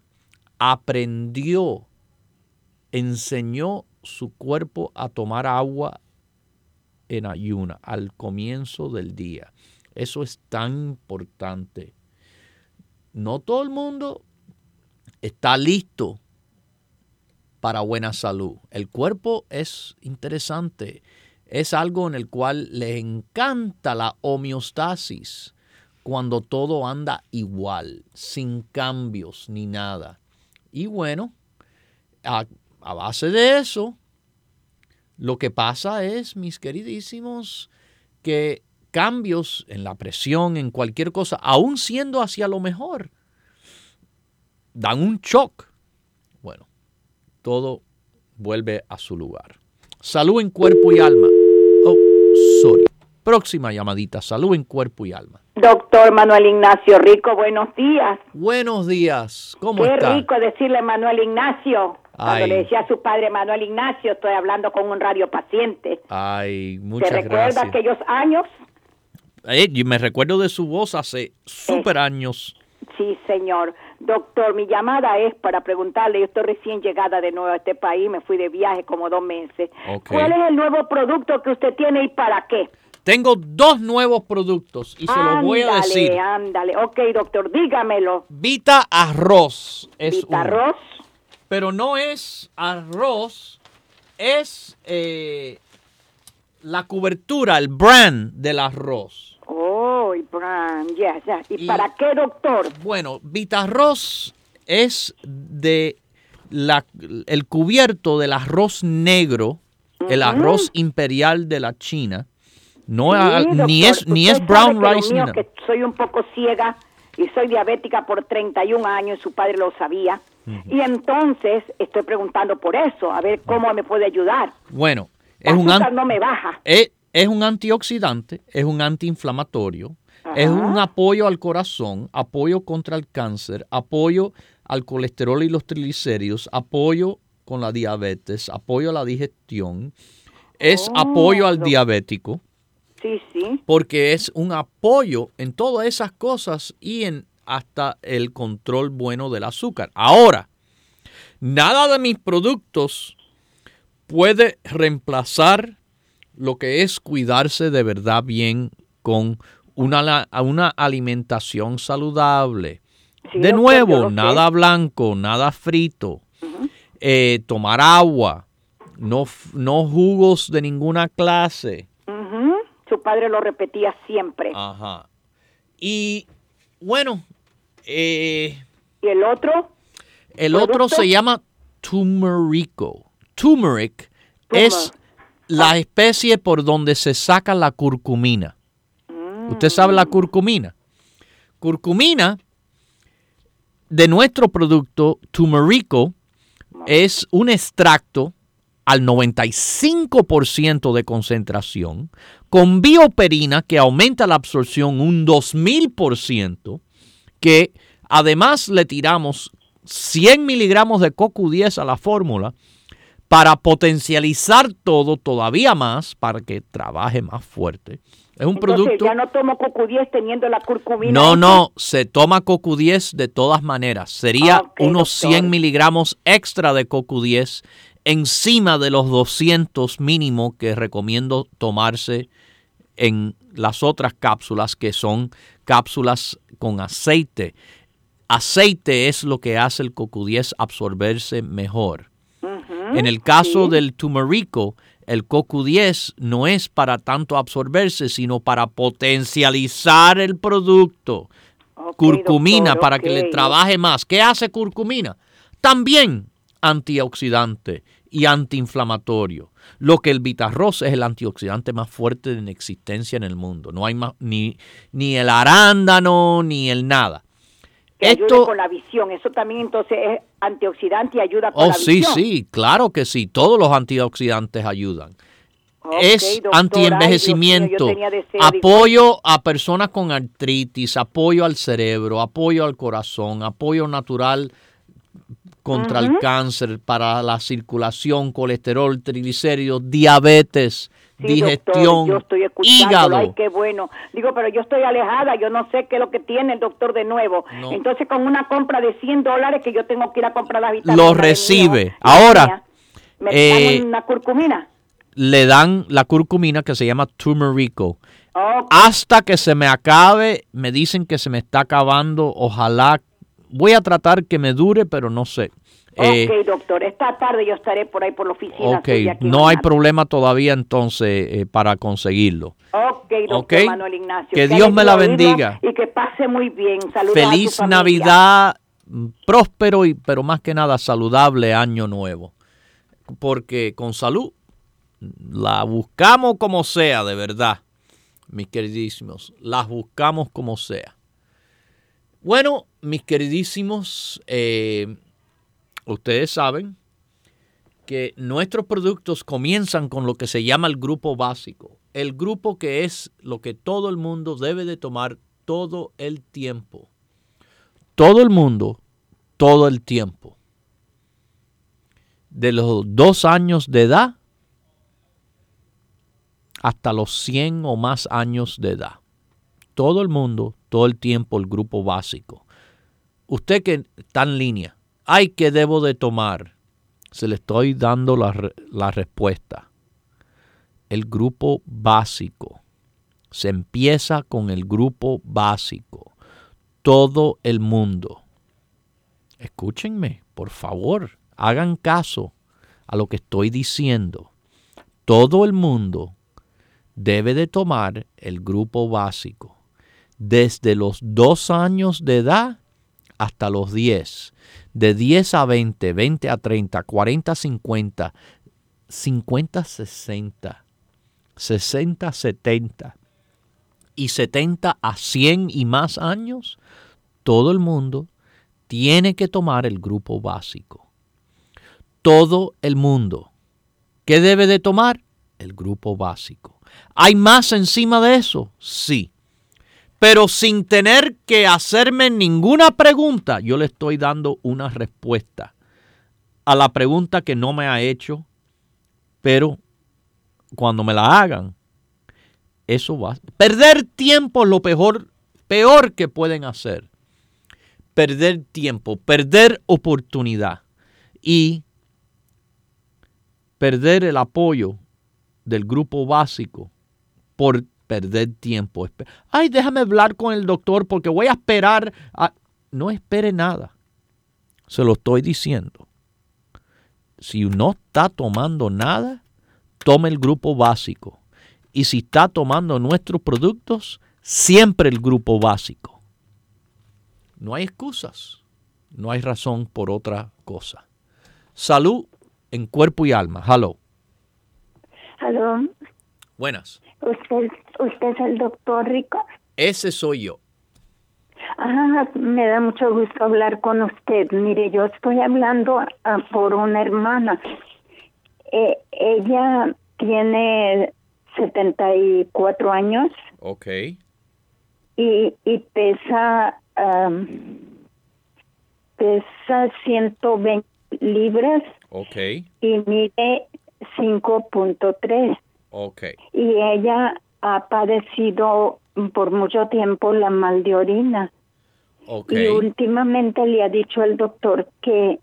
enseñó su cuerpo a tomar agua en ayuna al comienzo del día. Eso es tan importante. No todo el mundo está listo para buena salud. El cuerpo es interesante. Es algo en el cual le encanta la homeostasis, cuando todo anda igual, sin cambios ni nada. Y bueno, a base de eso, lo que pasa es, mis queridísimos, que cambios en la presión, en cualquier cosa, aún siendo hacia lo mejor, dan un shock. Bueno, todo vuelve a su lugar. Salud en cuerpo y alma. Oh, sorry. Próxima llamadita. Salud en cuerpo y alma. Doctor Manuel Ignacio Rico, buenos días. Buenos días. ¿Cómo está? Qué rico decirle Manuel Ignacio. Cuando Ay. le decía a su padre Manuel Ignacio, estoy hablando con un radiopaciente. Ay, muchas ¿Se recuerda gracias. aquellos años? Yo me recuerdo de su voz hace súper años. Sí, señor. Doctor, mi llamada es para preguntarle, yo estoy recién llegada de nuevo a este país, me fui de viaje como 2 meses. Ok. ¿Cuál es el nuevo producto que usted tiene y para qué? Tengo 2 nuevos productos y se los voy a decir. Ándale. Ok, doctor, dígamelo. Vita Arroz es Vita uno. Arroz. Pero no es arroz, es la cobertura, el brand del arroz. Oh, el brand, ya. ¿Y para qué, doctor? Bueno, Vita Arroz es de el cubierto del arroz negro, el arroz imperial de la China. No, Sí, ni doctor, es usted brown sabe que rice lo ni mío, nada. que soy un poco ciega y soy diabética por 31 años, su padre lo sabía. Y entonces estoy preguntando por eso, a ver cómo me puede ayudar. Bueno, El azúcar no me baja. es un antioxidante, es un antiinflamatorio, es un apoyo al corazón, apoyo contra el cáncer, apoyo al colesterol y los triglicéridos, apoyo con la diabetes, apoyo a la digestión, es apoyo al diabético. Sí, sí. Porque es un apoyo en todas esas cosas y en hasta el control bueno del azúcar. Ahora, nada de mis productos puede reemplazar lo que es cuidarse de verdad bien con una alimentación saludable. Sí, De doctor, nuevo, yo lo sé. nada blanco, nada frito, tomar agua, no jugos de ninguna clase. Ujú. Su padre lo repetía siempre. Ajá. Y bueno, ¿Y el otro? el otro ¿Producto? se llama turmerico. Turmeric es la especie por donde se saca la curcumina. ¿Usted sabe la curcumina? Curcumina de nuestro producto turmerico es un extracto al 95% de concentración, con bioperina que aumenta la absorción un 2000%, que además le tiramos 100 miligramos de CoQ10 a la fórmula para potencializar todo todavía más, para que trabaje más fuerte. Es un Entonces, producto... ya no tomo CoQ10 teniendo la curcumina. No, se toma CoQ10 de todas maneras. Sería Ok, unos doctor. 100 miligramos extra de CoQ10 encima de los 200 mínimo que recomiendo tomarse en las otras cápsulas, que son cápsulas con aceite. Aceite es lo que hace el CoQ10 absorberse mejor. En el caso del turmerico, el CoQ10 no es para tanto absorberse, sino para potencializar el producto. Ok, Curcumina, doctor, para ok. que le trabaje más. ¿Qué hace curcumina? También antioxidante y antiinflamatorio. Lo que el Vitarroz es el antioxidante más fuerte en existencia en el mundo. No hay más, ni el arándano, ni el nada. Que ayude con la visión. Eso también entonces es antioxidante y ayuda con la visión. Sí, claro que sí. Todos los antioxidantes ayudan. Ok, Es doctora, antienvejecimiento, ay, Dios mío, yo tenía deseo, apoyo a personas con artritis, apoyo al cerebro, apoyo al corazón, apoyo natural contra el cáncer, para la circulación, colesterol, triglicéridos, diabetes, Sí, digestión, doctor, yo estoy escuchándolo. hígado. Ay, qué bueno. Digo, pero yo estoy alejada, yo no sé qué es lo que tiene el doctor de nuevo. No. Entonces, con una compra de $100 que yo tengo que ir a comprar las vitaminas. Lo del recibe. mío, Ahora, ¿me dan una curcumina? Le dan la curcumina que se llama turmerico. Ok. Hasta que se me acabe, me dicen que se me está acabando, ojalá, voy a tratar que me dure, pero no sé. Ok, doctor, esta tarde yo estaré por ahí por la oficina. Ok, suya aquí no hay mañana. problema todavía entonces para conseguirlo. Ok, doctor Ok. Manuel Ignacio. Que Qué Dios me la alegría oírlo bendiga. Y que pase muy bien. Saludos Feliz a su familia. Navidad, próspero, pero más que nada saludable año nuevo. Porque con salud la buscamos como sea, de verdad, mis queridísimos. Las buscamos como sea. Bueno, mis queridísimos, ustedes saben que nuestros productos comienzan con lo que se llama el grupo básico. El grupo que es lo que todo el mundo debe de tomar todo el tiempo. Todo el mundo, todo el tiempo. De los 2 años de edad hasta los 100 o más años de edad. Todo el mundo, todo el tiempo, el grupo básico. Usted que está en línea, ay, ¿qué debo de tomar? Se le estoy dando la respuesta. El grupo básico. Se empieza con el grupo básico. Todo el mundo. Escúchenme, por favor, hagan caso a lo que estoy diciendo. Todo el mundo debe de tomar el grupo básico desde los 2 años de edad hasta los 10, de 10 a 20, 20 a 30, 40 a 50, 50 a 60, 60 a 70 y 70 a 100 y más años. Todo el mundo tiene que tomar el grupo básico. Todo el mundo. ¿Qué debe de tomar? El grupo básico. ¿Hay más encima de eso? Sí. Pero sin tener que hacerme ninguna pregunta, yo le estoy dando una respuesta a la pregunta que no me ha hecho, pero cuando me la hagan, eso va. Perder tiempo es lo peor que pueden hacer. Perder tiempo, perder oportunidad y perder el apoyo del grupo básico por perder tiempo. Ay, déjame hablar con el doctor porque voy a esperar. No espere nada. Se lo estoy diciendo. Si no está tomando nada, tome el grupo básico. Y si está tomando nuestros productos, siempre el grupo básico. No hay excusas. No hay razón por otra cosa. Salud en cuerpo y alma. Hello. Aló, Buenas. ¿usted es el doctor Rico? Ese soy yo. Me da mucho gusto hablar con usted. Mire, yo estoy hablando por una hermana. Ella tiene 74 años. Ok. Y pesa 120 libras. Ok. Y mide 5.3. Ok. Y ella ha padecido por mucho tiempo la mal de orina. Ok. Y últimamente le ha dicho el doctor que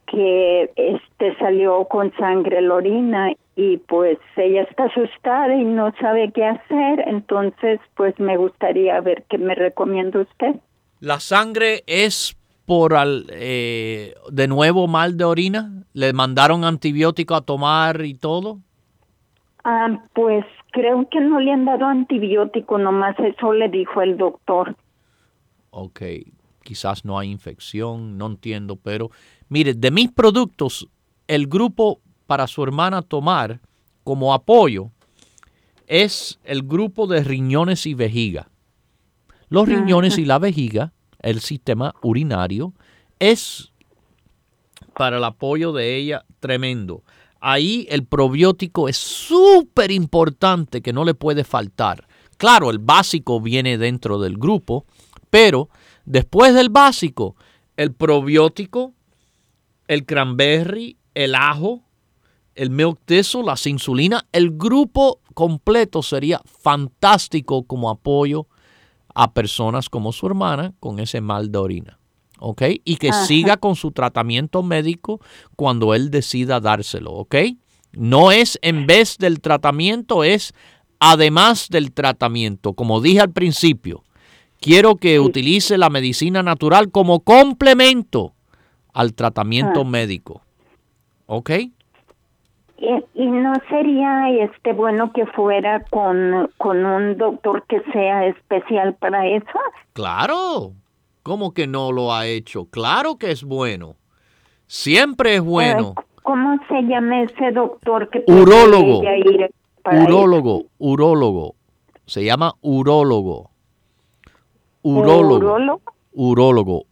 salió con sangre la orina y pues ella está asustada y no sabe qué hacer. Entonces pues me gustaría ver qué me recomienda usted. ¿La sangre es por de nuevo mal de orina? ¿Le mandaron antibiótico a tomar y todo? Pues creo que no le han dado antibiótico, nomás eso le dijo el doctor. Ok, quizás no hay infección, no entiendo, pero mire, de mis productos, el grupo para su hermana tomar como apoyo es el grupo de riñones y vejiga. Los riñones y la vejiga, el sistema urinario, es para el apoyo de ella tremendo. Ahí el probiótico es súper importante que no le puede faltar. Claro, el básico viene dentro del grupo, pero después del básico, el probiótico, el cranberry, el ajo, el milk thistle, las insulinas, el grupo completo sería fantástico como apoyo a personas como su hermana con ese mal de orina. ¿Ok? Y que siga con su tratamiento médico cuando él decida dárselo. ¿Ok? No es en vez del tratamiento, es además del tratamiento. Como dije al principio, quiero que utilice la medicina natural como complemento al tratamiento médico. ¿Ok? ¿Y no sería bueno que fuera con un doctor que sea especial para eso? Claro. ¿Cómo que no lo ha hecho? Claro que es bueno. Siempre es bueno. ¿Cómo se llama ese doctor que urólogo. Ir para Urólogo. Se llama urólogo. ¿Urólogo? Urólogo.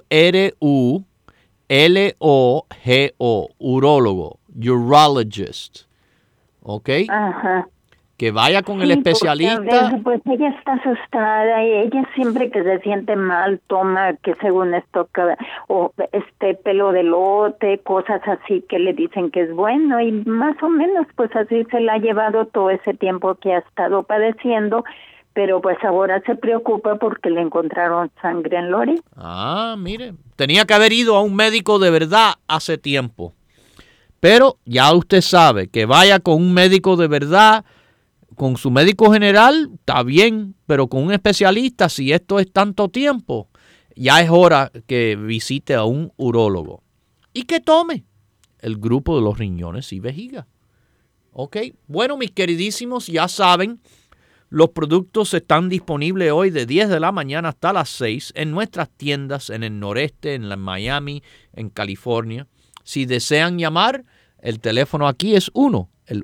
U-R-U-L-O-G-O. Urólogo. Urologist. ¿Ok? Ajá. Que vaya con el especialista. Pues ella está asustada y ella siempre que se siente mal toma que según esto o pelo de lote, cosas así que le dicen que es bueno y más o menos pues así se la ha llevado todo ese tiempo que ha estado padeciendo, pero pues ahora se preocupa porque le encontraron sangre en la orina. Ah, mire, tenía que haber ido a un médico de verdad hace tiempo. Pero ya usted sabe que vaya con un médico de verdad. Con su médico general está bien, pero con un especialista, si esto es tanto tiempo, ya es hora que visite a un urólogo y que tome el grupo de los riñones y vejiga. ¿Ok? Bueno, mis queridísimos, ya saben, los productos están disponibles hoy de 10 de la mañana hasta las 6 en nuestras tiendas en el noreste, en Miami, en California. Si desean llamar, el teléfono aquí es el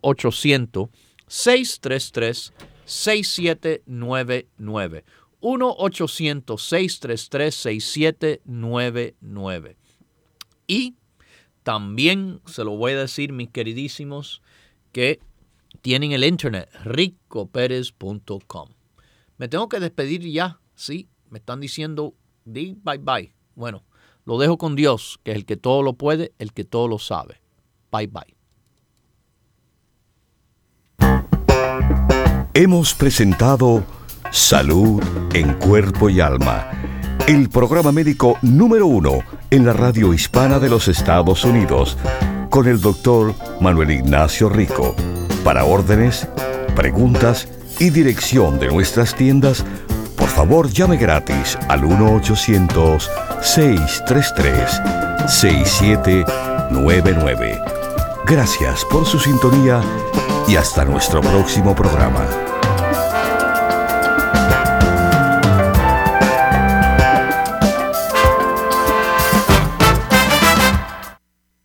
1-800-633-6799. 1-800-633-6799. Y también se lo voy a decir, mis queridísimos, que tienen el internet, ricoperez.com. Me tengo que despedir ya, sí, me están diciendo bye bye. Bueno, lo dejo con Dios, que es el que todo lo puede, el que todo lo sabe. Bye bye. Hemos presentado Salud en Cuerpo y Alma, el programa médico número 1 en la radio hispana de los Estados Unidos, con el doctor Manuel Ignacio Rico. Para órdenes, preguntas y dirección de nuestras tiendas, por favor llame gratis al 1-800-633-6799. Gracias por su sintonía y hasta nuestro próximo programa.